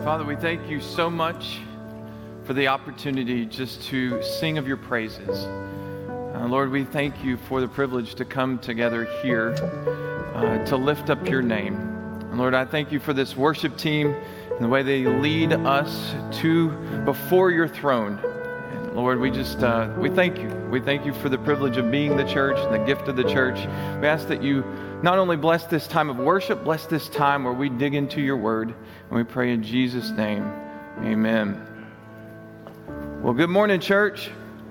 Father, we thank you so much for the opportunity just to sing of your praises. Lord, we thank you for the privilege to come together here to lift up your name. And Lord, I thank you for this worship team and the way they lead us to before your throne. And Lord, we thank you. We thank you for the privilege of being the church and the gift of the church. We ask that you not only bless this time of worship, bless this time where we dig into your word. And we pray in Jesus' name, amen. Well, good morning, church.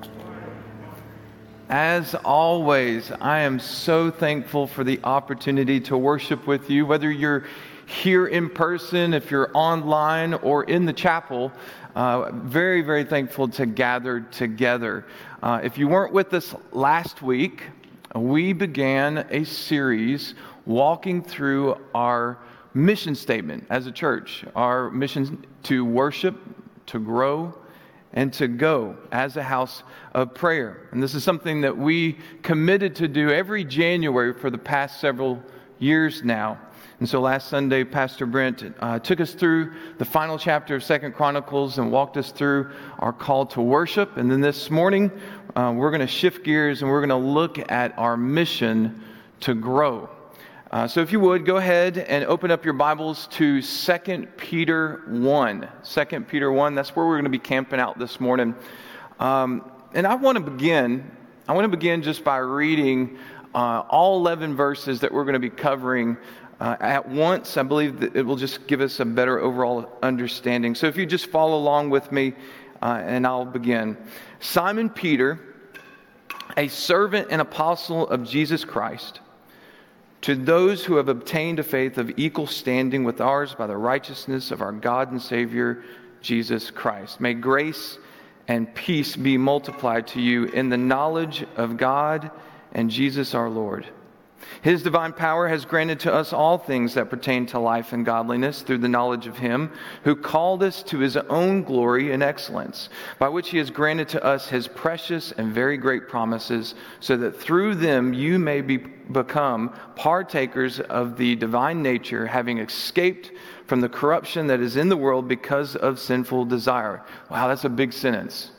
As always, I am so thankful for the opportunity to worship with you, whether you're here in person, if you're online, or in the chapel. Very, very thankful to gather together. If you weren't with us last week, we began a series walking through our mission statement as a church. Our mission to worship, to grow, and to go as a house of prayer. And this is something that we committed to do every January for the past several years now. And so last Sunday, Pastor Brent took us through the final chapter of 2 Chronicles and walked us through our call to worship. And then this morning, we're going to shift gears and we're going to look at our mission to grow. So if you would, go ahead and open up your Bibles to 2 Peter 1. 2 Peter 1, that's where we're going to be camping out this morning. And I want to begin just by reading all 11 verses that we're going to be covering at once. I believe that it will just give us a better overall understanding. So if you just follow along with me, and I'll begin. Simon Peter, a servant and apostle of Jesus Christ, to those who have obtained a faith of equal standing with ours by the righteousness of our God and Savior, Jesus Christ. May grace and peace be multiplied to you in the knowledge of God and Jesus our Lord. His divine power has granted to us all things that pertain to life and godliness through the knowledge of Him who called us to His own glory and excellence, by which He has granted to us His precious and very great promises, so that through them you may become partakers of the divine nature, having escaped from the corruption that is in the world because of sinful desire. Wow, that's a big sentence.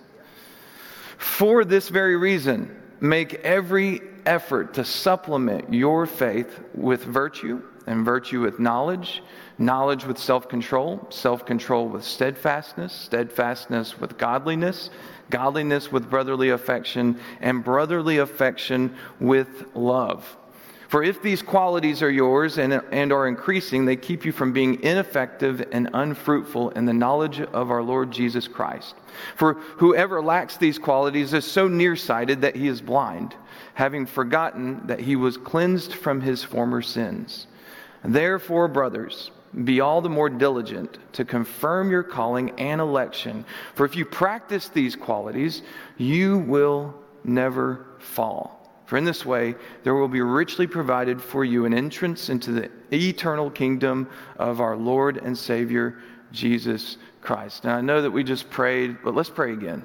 For this very reason, make every effort to supplement your faith with virtue, and virtue with knowledge, knowledge with self-control, self-control with steadfastness, steadfastness with godliness, godliness with brotherly affection, and brotherly affection with love. For if these qualities are yours and are increasing, they keep you from being ineffective and unfruitful in the knowledge of our Lord Jesus Christ. For whoever lacks these qualities is so nearsighted that he is blind, having forgotten that he was cleansed from his former sins. Therefore, brothers, be all the more diligent to confirm your calling and election. For if you practice these qualities, you will never fall. For in this way, there will be richly provided for you an entrance into the eternal kingdom of our Lord and Savior, Jesus Christ. Now, I know that we just prayed, but let's pray again.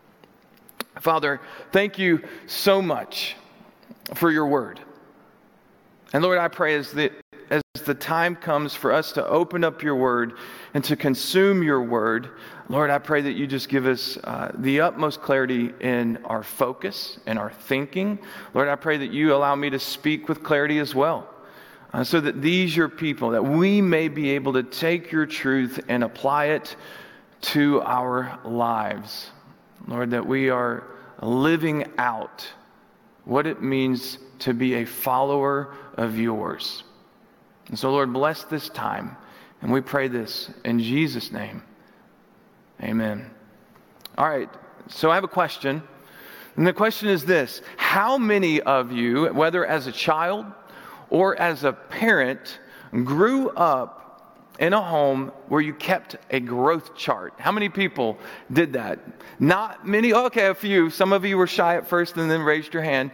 Father, thank you so much for your word. And Lord, I pray as the time comes for us to open up your word and to consume your word, Lord, I pray that you just give us the utmost clarity in our focus and our thinking. Lord, I pray that you allow me to speak with clarity as well, so that these your people, that we may be able to take your truth and apply it to our lives. Lord, that we are living out what it means to be a follower of yours. And so, Lord, bless this time. And we pray this in Jesus' name. Amen. All right, so I have a question. And the question is this: how many of you, whether as a child or as a parent, grew up in a home where you kept a growth chart? How many people did that? Not many. Okay, a few. Some of you were shy at first and then raised your hand.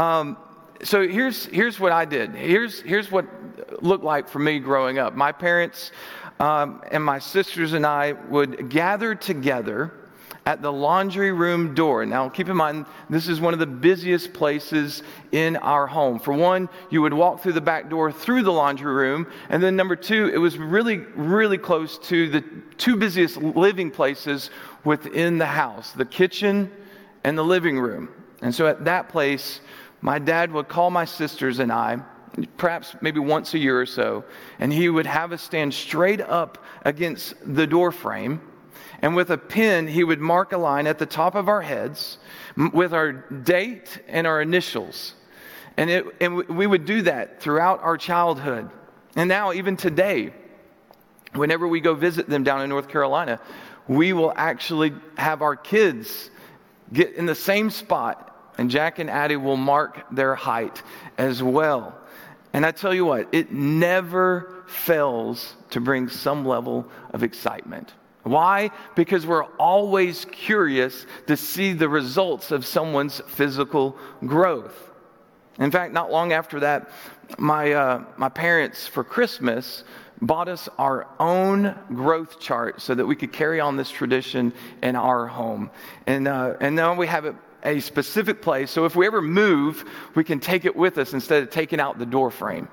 So here's what I did. Here's what it looked like for me growing up. My parents and my sisters and I would gather together at the laundry room door. Now, keep in mind, this is one of the busiest places in our home. For one, you would walk through the back door through the laundry room. And then number two, it was really, really close to the two busiest living places within the house, the kitchen and the living room. And so at that place, my dad would call my sisters and I, perhaps maybe once a year or so, and he would have us stand straight up against the door frame. And with a pen, he would mark a line at the top of our heads with our date and our initials. And we would do that throughout our childhood. And now, even today, whenever we go visit them down in North Carolina, we will actually have our kids get in the same spot, and Jack and Addie will mark their height as well. And I tell you what, it never fails to bring some level of excitement. Why? Because we're always curious to see the results of someone's physical growth. In fact, not long after that, my parents, for Christmas, bought us our own growth chart so that we could carry on this tradition in our home. And now we have it a specific place, so if we ever move, we can take it with us instead of taking out the door frame.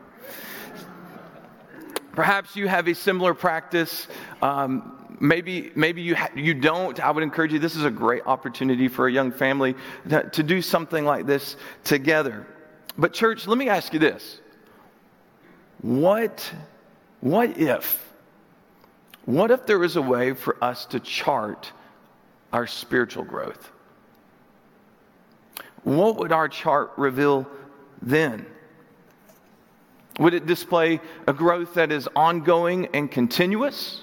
Perhaps you have a similar practice. Maybe you don't. I would encourage you. This is a great opportunity for a young family to do something like this together. But church, let me ask you this: What if there was a way for us to chart our spiritual growth? What would our chart reveal then? Would it display a growth that is ongoing and continuous?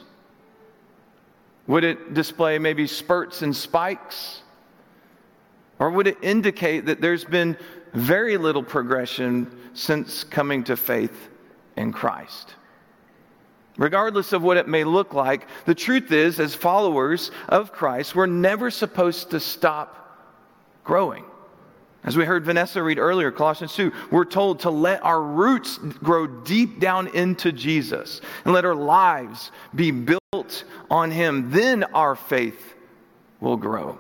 Would it display maybe spurts and spikes? Or would it indicate that there's been very little progression since coming to faith in Christ? Regardless of what it may look like, the truth is, as followers of Christ, we're never supposed to stop growing. As we heard Vanessa read earlier, Colossians 2, we're told to let our roots grow deep down into Jesus and let our lives be built on Him. Then our faith will grow.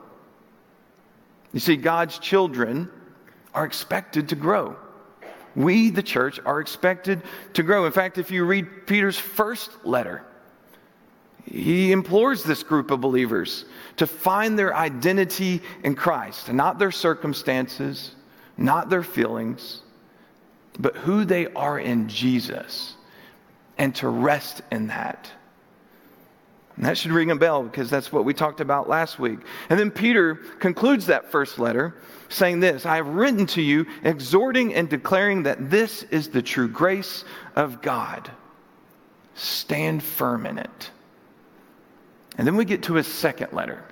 You see, God's children are expected to grow. We, the church, are expected to grow. In fact, if you read Peter's first letter, he implores this group of believers to find their identity in Christ, not their circumstances, not their feelings, but who they are in Jesus, and to rest in that. And that should ring a bell because that's what we talked about last week. And then Peter concludes that first letter saying this: I have written to you, exhorting and declaring that this is the true grace of God. Stand firm in it. And then we get to his second letter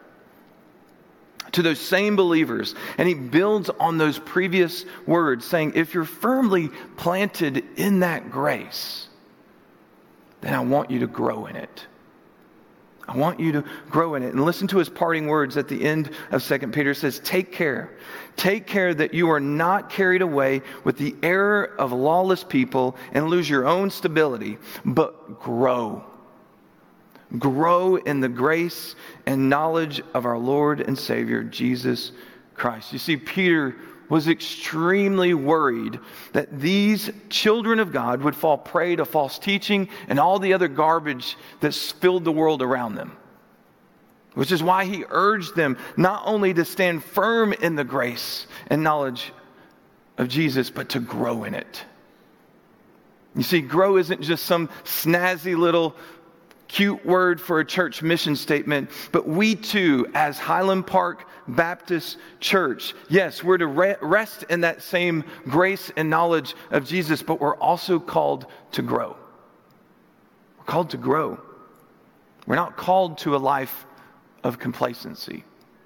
to those same believers, and he builds on those previous words, saying, if you're firmly planted in that grace, then I want you to grow in it. I want you to grow in it. And listen to his parting words at the end of 2 Peter. It says, take care that you are not carried away with the error of lawless people and lose your own stability, but grow. Grow in the grace and knowledge of our Lord and Savior, Jesus Christ. You see, Peter was extremely worried that these children of God would fall prey to false teaching and all the other garbage that filled the world around them. Which is why he urged them not only to stand firm in the grace and knowledge of Jesus, but to grow in it. You see, grow isn't just some snazzy little cute word for a church mission statement, but we too, as Highland Park Baptist Church, yes, we're to rest in that same grace and knowledge of Jesus, but we're also called to grow. We're called to grow. We're not called to a life of complacency,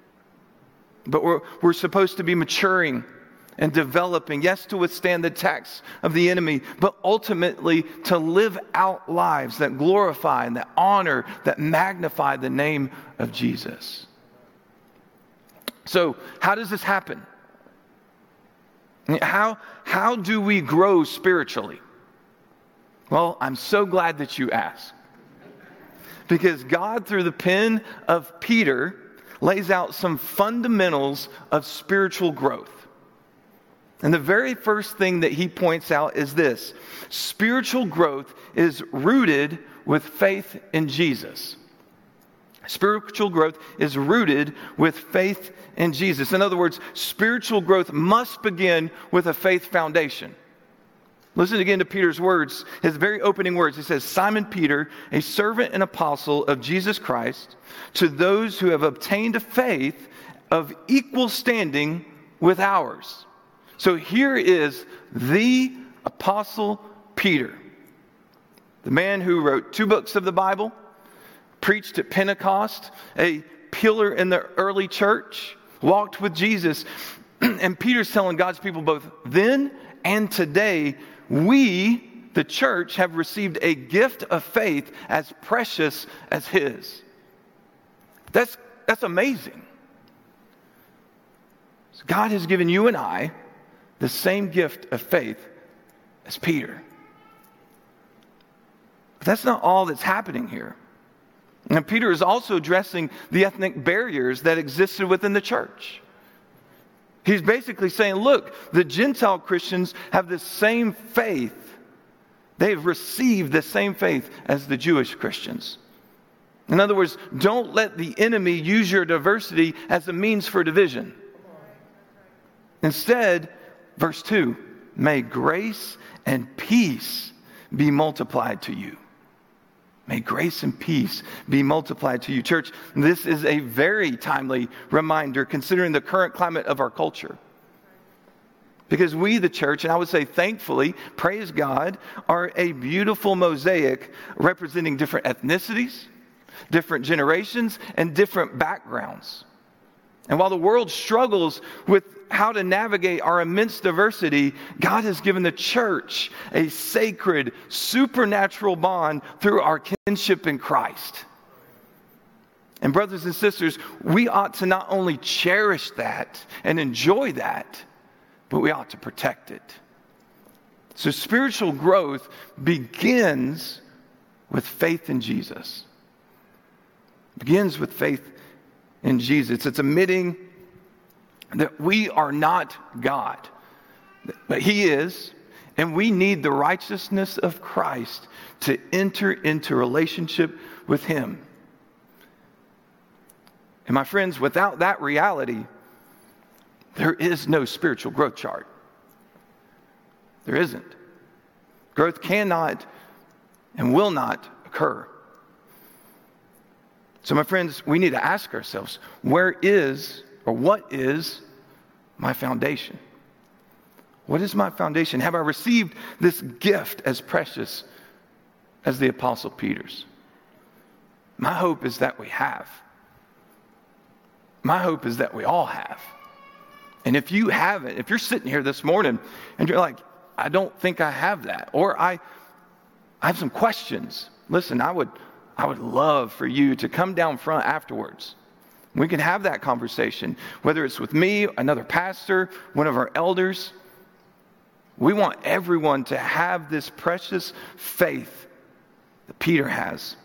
but we're supposed to be maturing and developing, yes, to withstand the attacks of the enemy, but ultimately to live out lives that glorify and that honor, that magnify the name of Jesus. So, how does this happen? How do we grow spiritually? Well, I'm so glad that you asked. Because God, through the pen of Peter, lays out some fundamentals of spiritual growth. And the very first thing that he points out is this: spiritual growth is rooted with faith in Jesus. Spiritual growth is rooted with faith in Jesus. In other words, spiritual growth must begin with a faith foundation. Listen again to Peter's words, his very opening words. He says, Simon Peter, a servant and apostle of Jesus Christ, to those who have obtained a faith of equal standing with ours. So here is the apostle Peter, the man who wrote 2 books of the Bible, preached at Pentecost, a pillar in the early church, walked with Jesus. And Peter's telling God's people both then and today, we, the church, have received a gift of faith as precious as his. That's amazing. So God has given you and I the same gift of faith as Peter. But that's not all that's happening here. And Peter is also addressing the ethnic barriers that existed within the church. He's basically saying, look, the Gentile Christians have the same faith. They've received the same faith as the Jewish Christians. In other words, don't let the enemy use your diversity as a means for division. Instead, verse 2, may grace and peace be multiplied to you. May grace and peace be multiplied to you. Church, this is a very timely reminder considering the current climate of our culture. Because we, the church, and I would say thankfully, praise God, are a beautiful mosaic representing different ethnicities, different generations, and different backgrounds. And while the world struggles with how to navigate our immense diversity, God has given the church a sacred, supernatural bond through our kinship in Christ. And brothers and sisters, we ought to not only cherish that and enjoy that, but we ought to protect it. So spiritual growth begins with faith in Jesus. Begins with faith in Jesus. It's admitting that we are not God, but He is, and we need the righteousness of Christ to enter into relationship with Him. And my friends, without that reality, there is no spiritual growth chart. There isn't. Growth cannot and will not occur. So my friends, we need to ask ourselves, what is my foundation? What is my foundation? Have I received this gift as precious as the Apostle Peter's? My hope is that we have. My hope is that we all have. And if you haven't, if you're sitting here this morning and you're like, I don't think I have that, or I have some questions, listen, I would love for you to come down front afterwards. We can have that conversation, whether it's with me, another pastor, one of our elders. We want everyone to have this precious faith that Peter has.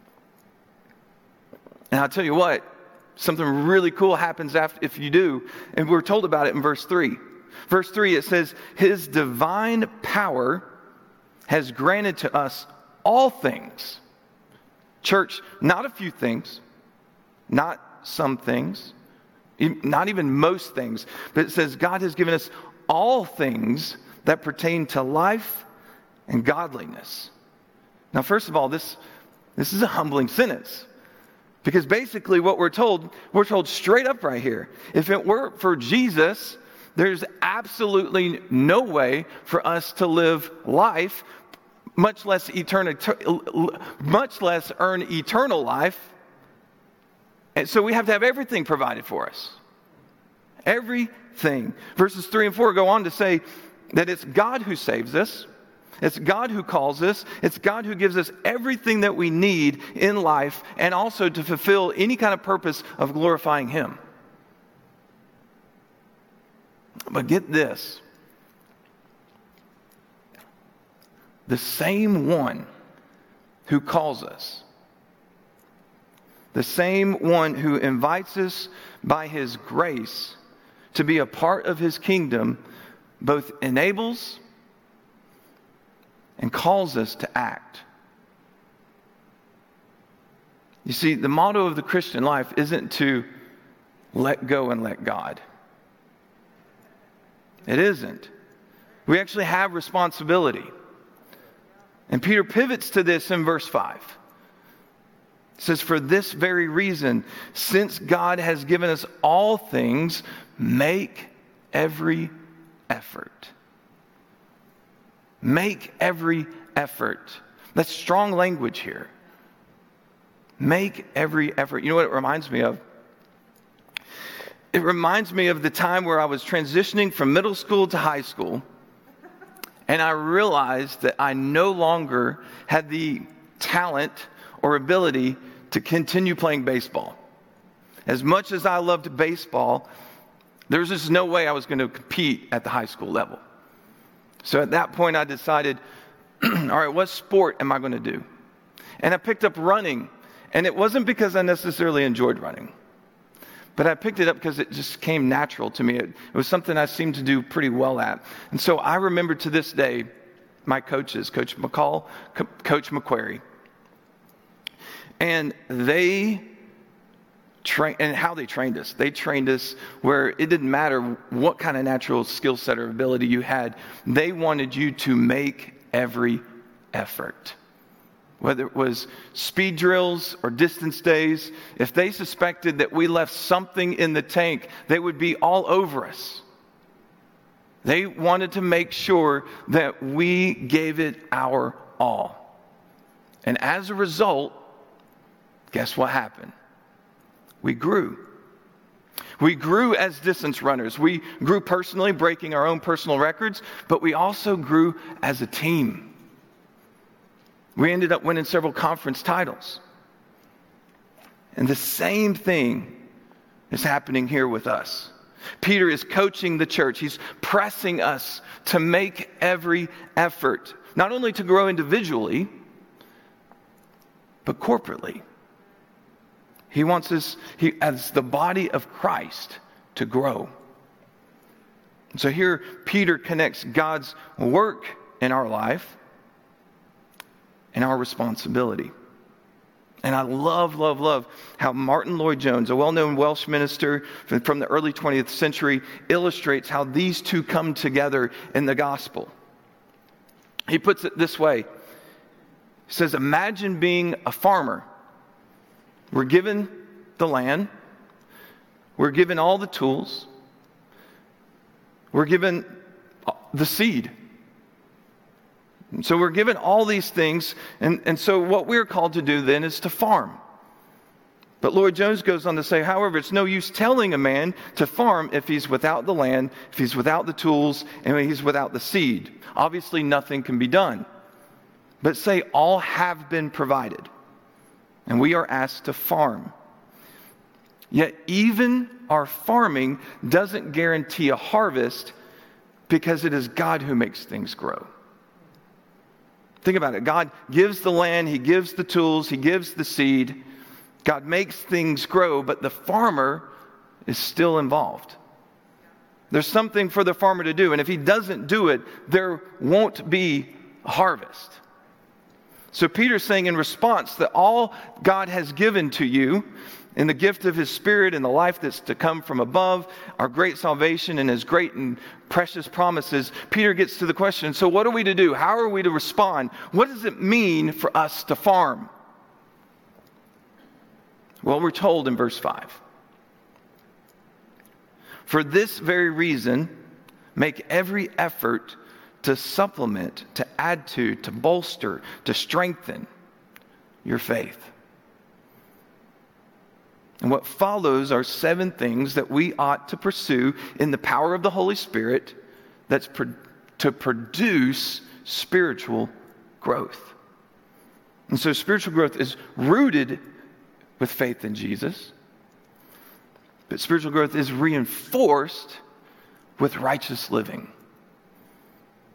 And I'll tell you what, something really cool happens if you do, and we're told about it in verse 3. Verse 3, it says, His divine power has granted to us all things. Church, not a few things, not some things, not even most things, but it says God has given us all things that pertain to life and godliness. Now, first of all, this is a humbling sentence, because basically what we're told straight up right here. If it weren't for Jesus, there's absolutely no way for us to live life, much less earn eternal life. And so we have to have everything provided for us. Everything. Verses 3 and 4 go on to say that it's God who saves us. It's God who calls us. It's God who gives us everything that we need in life, and also to fulfill any kind of purpose of glorifying Him. But get this. The same one who calls us, the same one who invites us by his grace to be a part of his kingdom, both enables and calls us to act. You see, the motto of the Christian life isn't to let go and let God. It isn't. We actually have responsibility. And Peter pivots to this in verse 5. It says, for this very reason, since God has given us all things, make every effort. Make every effort. That's strong language here. Make every effort. You know what it reminds me of? It reminds me of the time where I was transitioning from middle school to high school, and I realized that I no longer had the talent or ability to continue playing baseball. As much as I loved baseball, there was just no way I was going to compete at the high school level. So at that point I decided, all right, what sport am I going to do? And I picked up running. And it wasn't because I necessarily enjoyed running, but I picked it up because it just came natural to me. It was something I seemed to do pretty well at. And so I remember to this day my coaches, Coach McCall, Coach McQuarrie. And they and how they trained us. They trained us where it didn't matter what kind of natural skill set or ability you had. They wanted you to make every effort. Whether it was speed drills or distance days, if they suspected that we left something in the tank, they would be all over us. They wanted to make sure that we gave it our all. And as a result, guess what happened? We grew. We grew as distance runners. We grew personally, breaking our own personal records, but we also grew as a team. We ended up winning several conference titles. And the same thing is happening here with us. Peter is coaching the church. He's pressing us to make every effort, not only to grow individually, but corporately. He wants us, as the body of Christ, to grow. And so here, Peter connects God's work in our life and our responsibility. And I love how Martin Lloyd-Jones, a well-known Welsh minister from the early 20th century, illustrates how these two come together in the gospel. He puts it this way. He says, imagine being a farmer. We're given the land. We're given all the tools. We're given the seed. So we're given all these things, and so what we're called to do then is to farm. But Lloyd-Jones goes on to say, however, it's no use telling a man to farm if he's without the land, if he's without the tools, and if he's without the seed. Obviously, nothing can be done. But say all have been provided, and we are asked to farm. Yet even our farming doesn't guarantee a harvest because it is God who makes things grow. Think about it. God gives the land, He gives the tools, He gives the seed. God makes things grow, but the farmer is still involved. There's something for the farmer to do, and if he doesn't do it, there won't be a harvest. So Peter's saying in response that all God has given to you in the gift of His Spirit and the life that's to come from above, our great salvation and His great and precious promises, Peter gets to the question, so what are we to do? How are we to respond? What does it mean for us to farm? Well, we're told in verse 5. For this very reason, make every effort to supplement, to add to bolster, to strengthen your faith. And what follows are 7 things that we ought to pursue in the power of the Holy Spirit that's to produce spiritual growth. And so spiritual growth is rooted with faith in Jesus, but spiritual growth is reinforced with righteous living.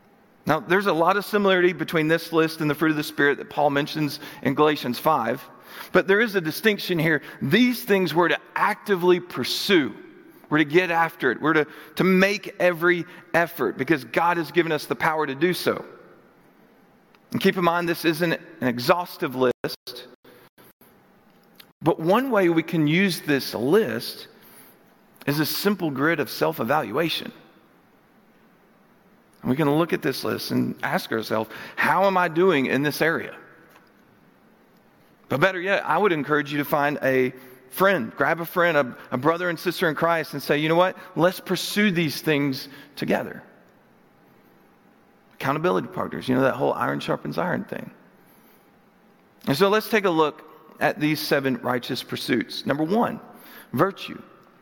Now, there's a lot of similarity between this list and the fruit of the Spirit that Paul mentions in Galatians 5. But there is a distinction here. These things we're to actively pursue. We're to get after it. We're to make every effort because God has given us the power to do so. And keep in mind, this isn't an exhaustive list. But one way we can use this list is a simple grid of self-evaluation. And we can look at this list and ask ourselves, how am I doing in this area? But better yet, I would encourage you to find a friend, grab a friend, a brother and sister in Christ, and say, you know what? Let's pursue these things together. Accountability partners, that whole iron sharpens iron thing. And so let's take a look at these 7 righteous pursuits. Number 1, virtue.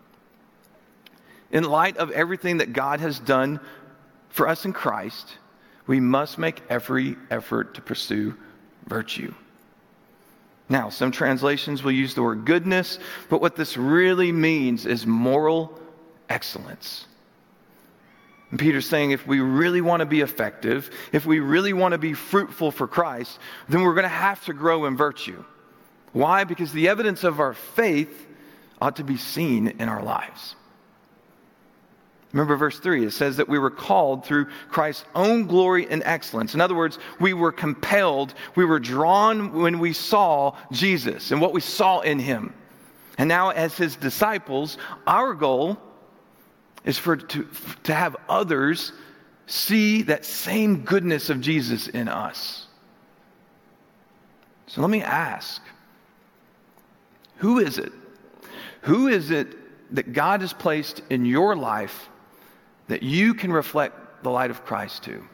In light of everything that God has done for us in Christ, we must make every effort to pursue virtue. Now, some translations will use the word goodness, but what this really means is moral excellence. And Peter's saying if we really want to be effective, if we really want to be fruitful for Christ, then we're going to have to grow in virtue. Why? Because the evidence of our faith ought to be seen in our lives. Remember verse 3, it says that we were called through Christ's own glory and excellence. In other words, we were compelled, we were drawn when we saw Jesus and what we saw in him. And now as his disciples, our goal is to have others see that same goodness of Jesus in us. So let me ask, who is it? Who is it that God has placed in your life that you can reflect the light of Christ to?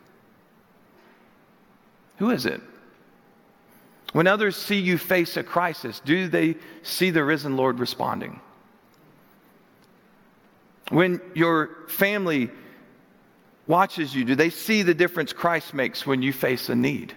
Who is it? When others see you face a crisis, do they see the risen Lord responding? When your family watches you, do they see the difference Christ makes when you face a need?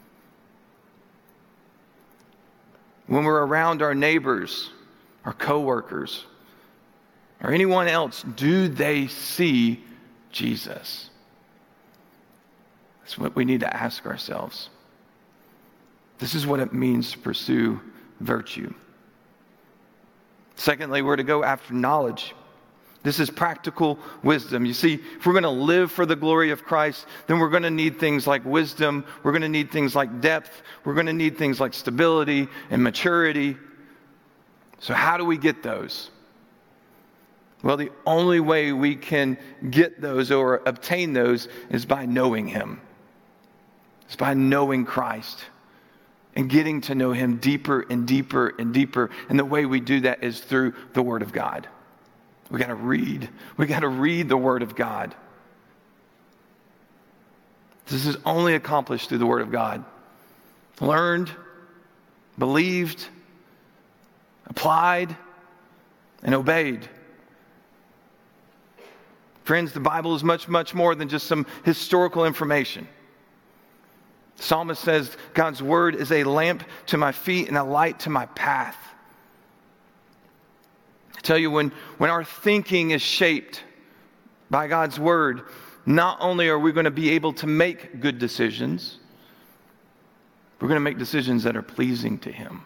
When we're around our neighbors, our coworkers, or anyone else, do they see Jesus? That's what we need to ask ourselves. This is what it means to pursue virtue. Secondly, we're to go after knowledge. This is practical wisdom. You see, if we're going to live for the glory of Christ, then we're going to need things like wisdom. We're going to need things like depth. We're going to need things like stability and maturity. So how do we get those? Well, the only way we can get those or obtain those is by knowing him. It's by knowing Christ and getting to know him deeper and deeper and deeper. And the way we do that is through the Word of God. We got to read. We got to read the Word of God. This is only accomplished through the Word of God. Learned, believed, applied, and obeyed. Friends, the Bible is much, much more than just some historical information. The psalmist says, God's Word is a lamp to my feet and a light to my path. I tell you, when our thinking is shaped by God's Word, not only are we going to be able to make good decisions, we're going to make decisions that are pleasing to him.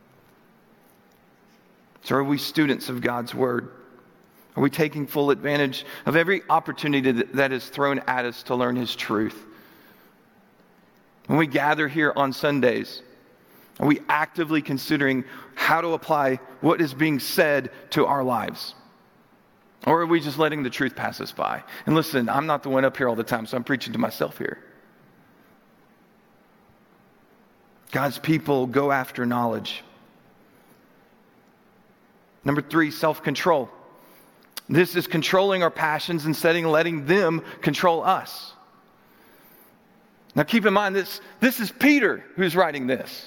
So are we students of God's Word? Are we taking full advantage of every opportunity that is thrown at us to learn his truth? When we gather here on Sundays, are we actively considering how to apply what is being said to our lives? Or are we just letting the truth pass us by? And listen, I'm not the one up here all the time, so I'm preaching to myself here. God's people go after knowledge. Number 3, self-control. This is controlling our passions instead of letting them control us. Now keep in mind, this is Peter who's writing this.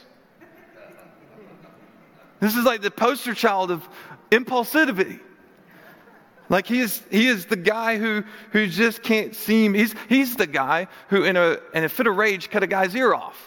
This is like the poster child of impulsivity. Like he is the guy who just can't seem, he's the guy who in a fit of rage cut a guy's ear off.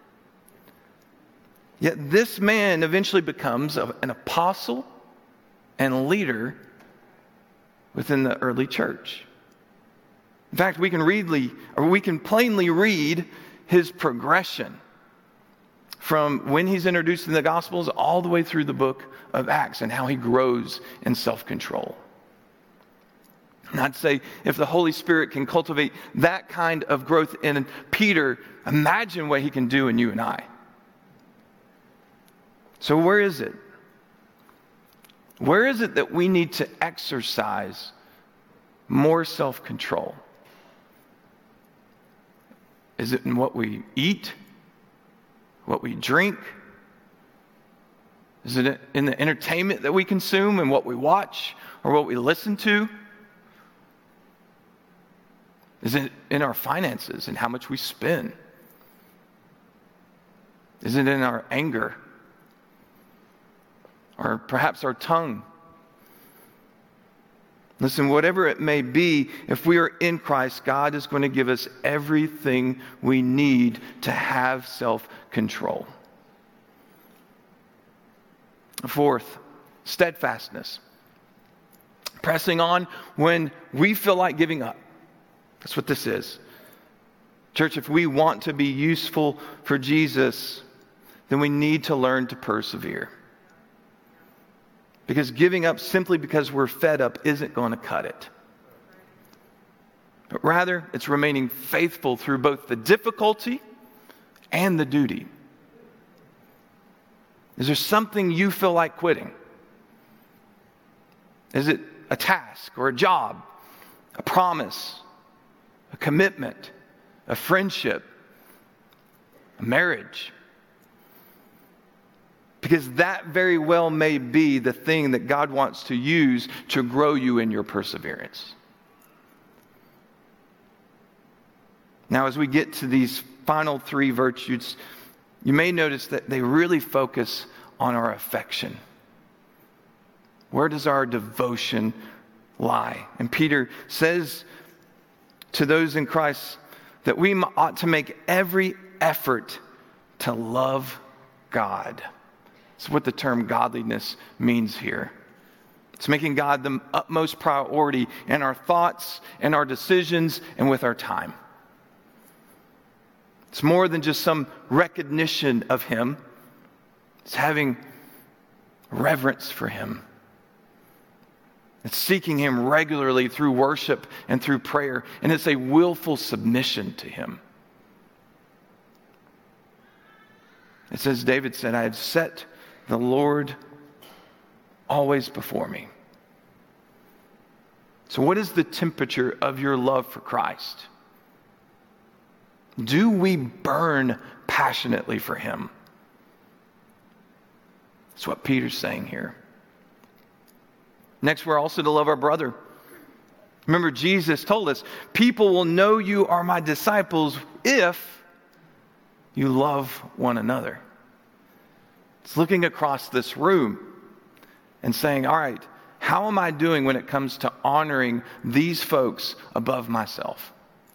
Yet this man eventually becomes an apostle and leader within the early church. In fact, we can plainly read his progression. from when he's introduced in the Gospels all the way through the book of Acts and how he grows in self-control. And I'd say if the Holy Spirit can cultivate that kind of growth in Peter, imagine what he can do in you and I. So where is it? Where is it that we need to exercise more self-control? Is it in what we eat? What we drink? Is it in the entertainment that we consume and what we watch or what we listen to? Is it in our finances and how much we spend? Is it in our anger? Or perhaps our tongue? Listen, whatever it may be, if we are in Christ, God is going to give us everything we need to have self-control. Fourth, steadfastness. Pressing on when we feel like giving up. That's what this is. Church, if we want to be useful for Jesus, then we need to learn to persevere. Because giving up simply because we're fed up isn't going to cut it. But rather, it's remaining faithful through both the difficulty and the duty. Is there something you feel like quitting? Is it a task or a job, a promise, a commitment, a friendship, a marriage? Because that very well may be the thing that God wants to use to grow you in your perseverance. Now, as we get to these final three virtues, you may notice that they really focus on our affection. Where does our devotion lie? And Peter says to those in Christ that we ought to make every effort to love God. That's what the term godliness means here. It's making God the utmost priority in our thoughts and our decisions and with our time. It's more than just some recognition of Him. It's having reverence for Him. It's seeking Him regularly through worship and through prayer. And it's a willful submission to Him. It says, David said, I have set the Lord always before me. So what is the temperature of your love for Christ? Do we burn passionately for Him? That's what Peter's saying here. Next, we're also to love our brother. Remember, Jesus told us, people will know you are my disciples if you love one another. It's looking across this room and saying, all right, how am I doing when it comes to honoring these folks above myself?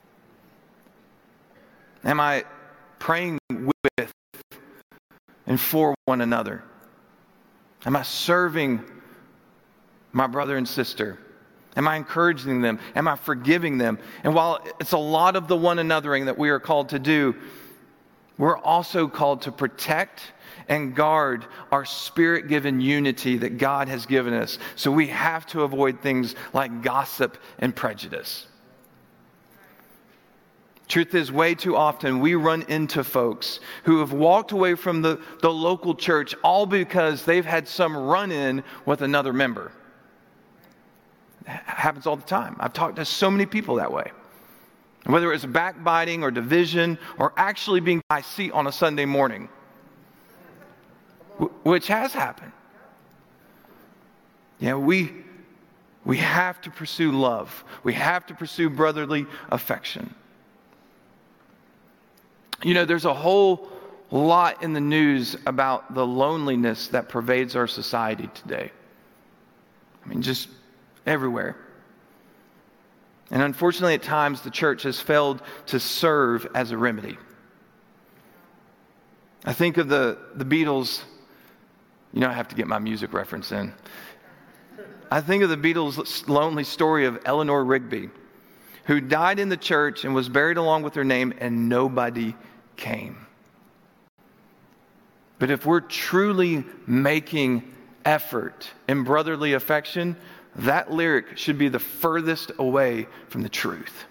Am I praying with and for one another? Am I serving my brother and sister? Am I encouraging them? Am I forgiving them? And while it's a lot of the one anothering that we are called to do, we're also called to protect and guard our Spirit-given unity that God has given us. So we have to avoid things like gossip and prejudice. Truth is, way too often we run into folks who have walked away from the local church all because they've had some run-in with another member. It happens all the time. I've talked to so many people that way. Whether it's backbiting or division or actually being by seat on a Sunday morning, which has happened. Yeah, we have to pursue love. We have to pursue brotherly affection. You know, there's a whole lot in the news about the loneliness that pervades our society today. I mean, just everywhere. And unfortunately, at times, the church has failed to serve as a remedy. I think of the Beatles. You know, I have to get my music reference in. I think of the Beatles' lonely story of Eleanor Rigby, who died in the church and was buried along with her name, and nobody came. But if we're truly making effort in brotherly affection, that lyric should be the furthest away from the truth.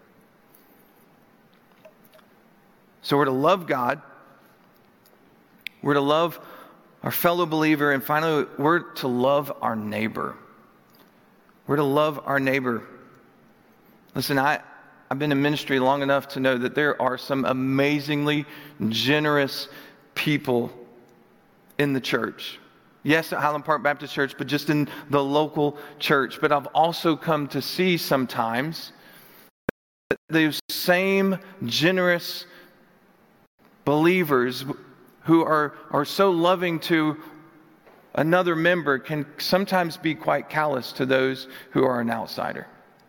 So we're to love God, we're to love our fellow believer, and finally, we're to love our neighbor. We're to love our neighbor. Listen, I've been in ministry long enough to know that there are some amazingly generous people in the church. Yes, at Highland Park Baptist Church, but just in the local church. But I've also come to see sometimes that those same generous believers who are so loving to another member can sometimes be quite callous to those who are an outsider.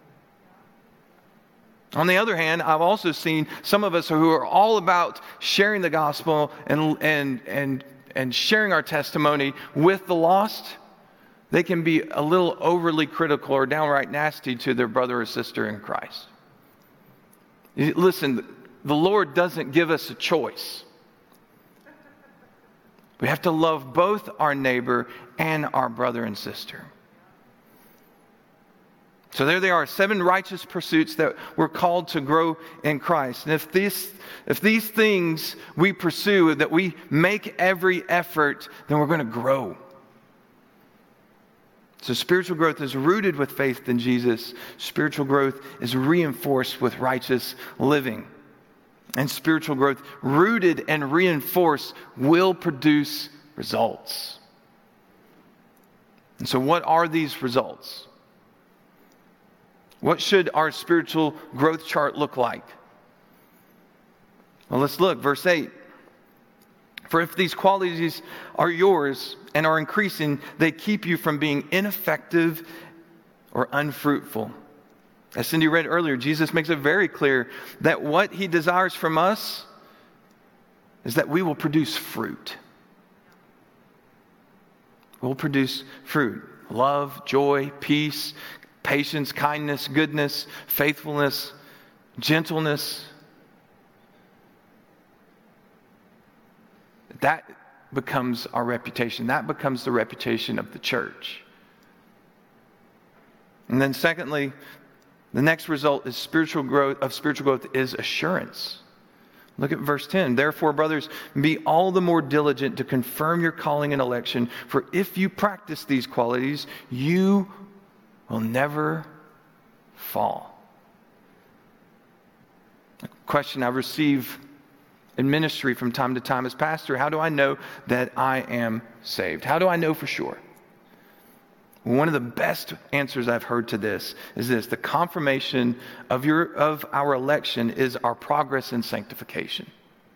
On the other hand, I've also seen some of us who are all about sharing the gospel and sharing our testimony with the lost. They can be a little overly critical or downright nasty to their brother or sister in Christ. Listen, the Lord doesn't give us a choice. We have to love both our neighbor and our brother and sister. So there they are, 7 righteous pursuits that we're called to grow in Christ. And if these things we pursue, that we make every effort, then we're going to grow. So spiritual growth is rooted with faith in Jesus. Spiritual growth is reinforced with righteous living. And spiritual growth, rooted and reinforced, will produce results. And so what are these results? What should our spiritual growth chart look like? Well, let's look. Verse 8. For if these qualities are yours and are increasing, they keep you from being ineffective or unfruitful. As Cindy read earlier, Jesus makes it very clear that what he desires from us is that we will produce fruit. We'll produce fruit. Love, joy, peace, patience, kindness, goodness, faithfulness, gentleness. That becomes our reputation. That becomes the reputation of the church. And then secondly, the next result is spiritual growth is assurance. Look at verse 10. Therefore, brothers, be all the more diligent to confirm your calling and election, for if you practice these qualities, you will never fall. A question I receive in ministry from time to time as pastor: how do I know that I am saved? How do I know for sure? One of the best answers I've heard to this is this: the confirmation of our election is our progress in sanctification.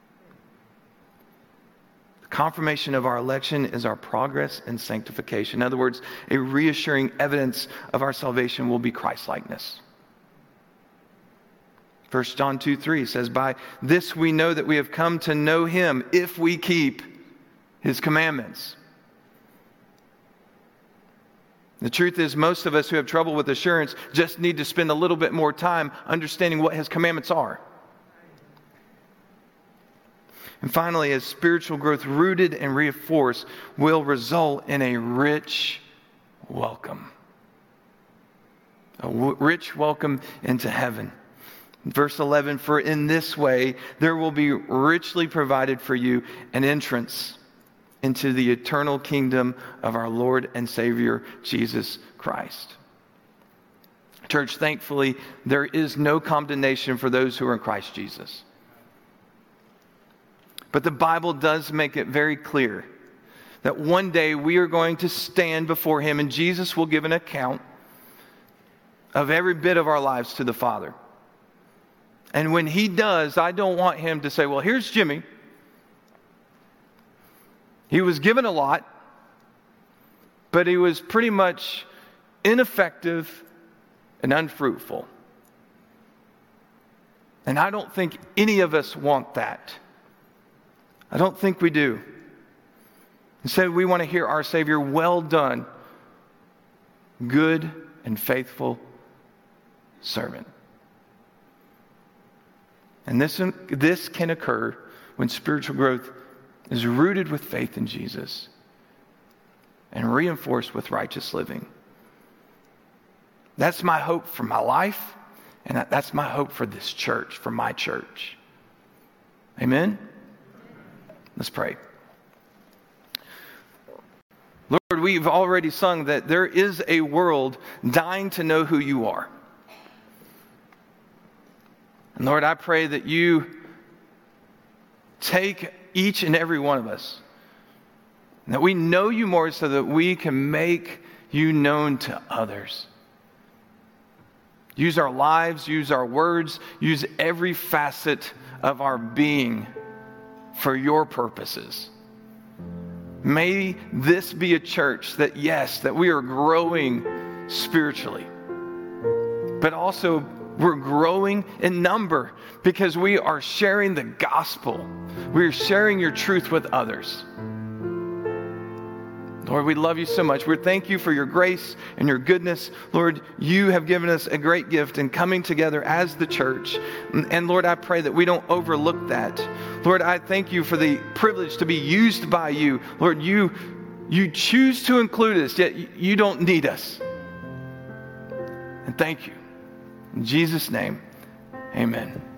The confirmation of our election is our progress in sanctification. In other words, a reassuring evidence of our salvation will be Christ-likeness. 1 John 2:3 says, by this we know that we have come to know him if we keep his commandments. The truth is, most of us who have trouble with assurance just need to spend a little bit more time understanding what his commandments are. And finally, as spiritual growth rooted and reinforced will result in a rich welcome. A rich welcome into heaven. Verse 11, for in this way there will be richly provided for you an entrance into the eternal kingdom of our Lord and Savior, Jesus Christ. Church, thankfully, there is no condemnation for those who are in Christ Jesus. But the Bible does make it very clear that one day we are going to stand before him, and Jesus will give an account of every bit of our lives to the Father. And when he does, I don't want him to say, well, here's Jimmy. He was given a lot, but he was pretty much ineffective and unfruitful. And I don't think any of us want that. I don't think we do. Instead, we want to hear our Savior, well done, good and faithful servant. And this can occur when spiritual growth is rooted with faith in Jesus and reinforced with righteous living. That's my hope for my life, and that's my hope for this church, for my church. Amen? Let's pray. Lord, we've already sung that there is a world dying to know who you are. And Lord, I pray that you take each and every one of us, and that we know you more so that we can make you known to others. Use our lives, use our words, use every facet of our being for your purposes. May this be a church that, yes, that we are growing spiritually, but also we're growing in number because we are sharing the gospel. We are sharing your truth with others. Lord, we love you so much. We thank you for your grace and your goodness. Lord, you have given us a great gift in coming together as the church. And Lord, I pray that we don't overlook that. Lord, I thank you for the privilege to be used by you. Lord, you choose to include us, yet you don't need us. And thank you. In Jesus' name, amen.